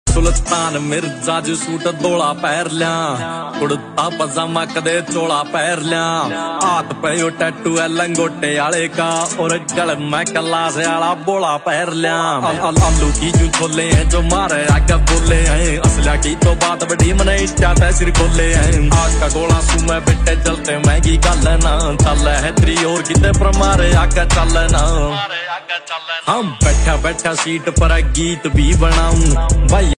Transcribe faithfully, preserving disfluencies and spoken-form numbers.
सुल्तान मिर्जा जो सूट दोला पैर लिया, कुड़ता पजामा कदे चोला पैर लिया। हाथ पे यो टैटू है लंगोटे आले का, और गल में कला से आला बोला पैर लिया। आलू की जो छोले हैं जो मारे आगे बोले हैं, असलिया की तो बात बड़ी मने इच्छा सिर खोले हैं। आज का गोला सू में बिट्टे जलते महंगी गल ना, चल है त्री और किते पर मारे आगे चल ना। हम बैठा बैठा सीट पर गीत भी बनाऊं भाई।